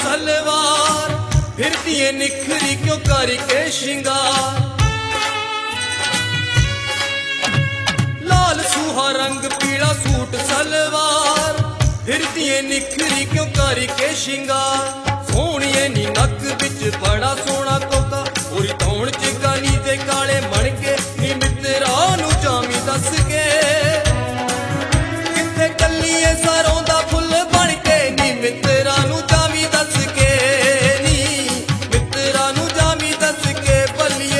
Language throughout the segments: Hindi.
सलवार फिरती है निखरी क्यों करके श्रृंगार। लाल सूहा रंग पीला सूट सलवार फिरती है निखरी क्यों करके श्रृंगार। सोहणिए नी नक बिच बड़ा सोहना कोका पूरी धौण च गानी दे काले मणके नी मित्रा नू जामी दस के किथे कल्लीए सरों दा फुल बन के नी मित्रा नू जामी दस के नी मित्रा नू जामी दस के बलिए।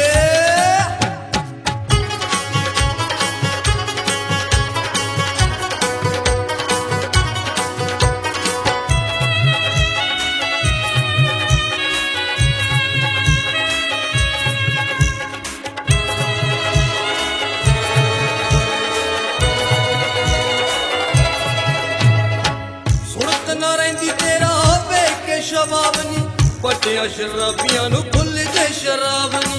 शबाबनी पटिया शराबियां नू भुल जे शराबनी।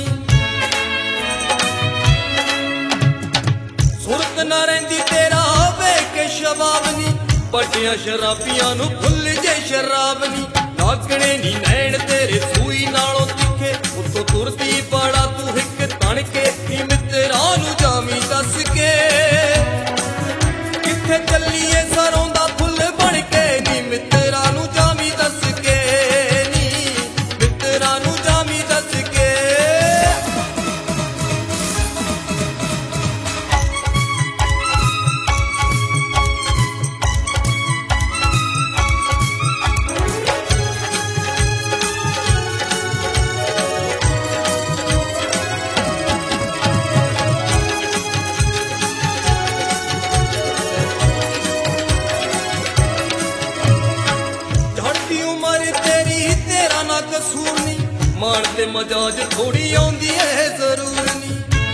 सुरत ना रहिंदी तेरा वेख शबाबनी पटिया शराबियां नू भुल जे शराबनी। लागणे नी नैण तेरे सूई नालों तिखे उत्तों तुरदी बड़ा तू हिक तण के नी मित्रा नू जामी दस के किथे चलीए सरों दा फुल बन के नी मित्रा नू जामी दस के। मारते मजाज थोड़ी आउंदी है जरूर नी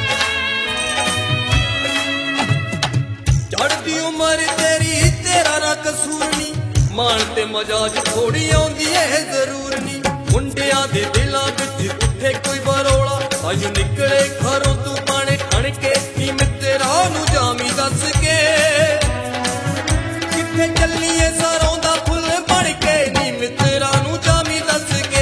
चढ़ती उम्र तेरी तेरा ना कसूर नी। मारते मजाज थोड़ी आउंदी है जरूर नी। मुंडिया दे दिलां विच उठे कोई बरोला अज निकले घरों तू पाने ठण के नी मित्रा नू जामी दस के किथे चलीए सरों दा फुल बन के नी मित्रा नू जामी दस के।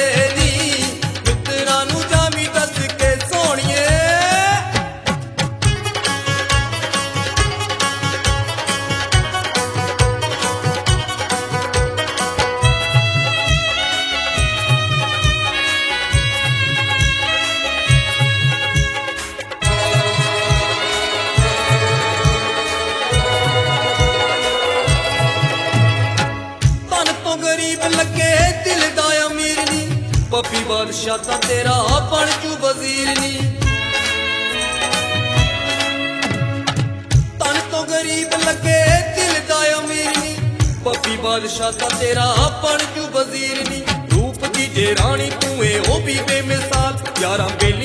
पपी बादशाह ता तेरा बन चू वजीर नी। तन तो गरीब लगे दिल दा अमीर नी पपी बादशाह ता तेरा बन चू वजीर नी। रूप दी जे रानी तू है ओ भी बेमिसाल यारा बेली